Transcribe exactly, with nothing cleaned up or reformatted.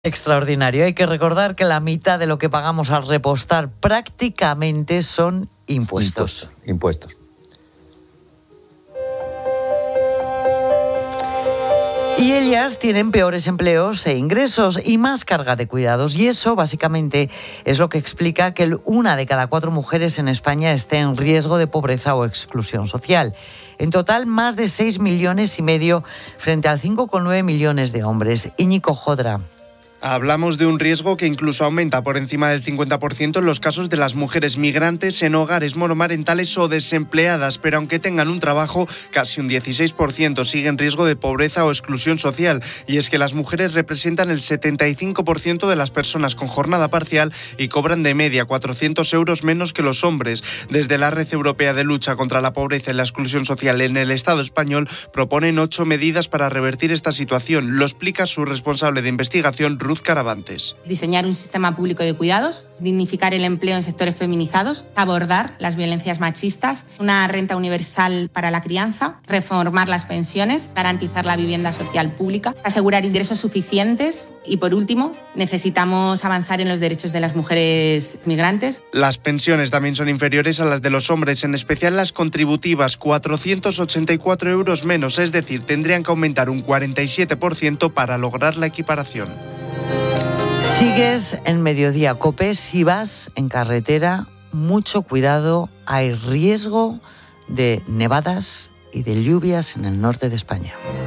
Extraordinario. Hay que recordar que la mitad de lo que pagamos al repostar prácticamente son impuestos. Impuestos. impuestos. Y ellas tienen peores empleos e ingresos y más carga de cuidados. Y eso, básicamente, es lo que explica que una de cada cuatro mujeres en España esté en riesgo de pobreza o exclusión social. En total, más de seis millones y medio frente al cinco coma nueve millones de hombres. Íñigo Jodra. Hablamos de un riesgo que incluso aumenta por encima del cincuenta por ciento en los casos de las mujeres migrantes en hogares monomarentales o desempleadas, pero aunque tengan un trabajo, casi un dieciséis por ciento sigue en riesgo de pobreza o exclusión social. Y es que las mujeres representan el setenta y cinco por ciento de las personas con jornada parcial y cobran de media cuatrocientos euros menos que los hombres. Desde la Red Europea de Lucha contra la Pobreza y la Exclusión Social en el Estado español proponen ocho medidas para revertir esta situación. Lo explica su responsable de investigación, Ruth Caravantes. Diseñar un sistema público de cuidados, dignificar el empleo en sectores feminizados, abordar las violencias machistas, una renta universal para la crianza, reformar las pensiones, garantizar la vivienda social pública, asegurar ingresos suficientes y, por último, necesitamos avanzar en los derechos de las mujeres migrantes. Las pensiones también son inferiores a las de los hombres, en especial las contributivas, cuatrocientos ochenta y cuatro euros menos, es decir, tendrían que aumentar un cuarenta y siete por ciento para lograr la equiparación. Sigues en Mediodía Cope. Si vas en carretera, mucho cuidado, hay riesgo de nevadas y de lluvias en el norte de España.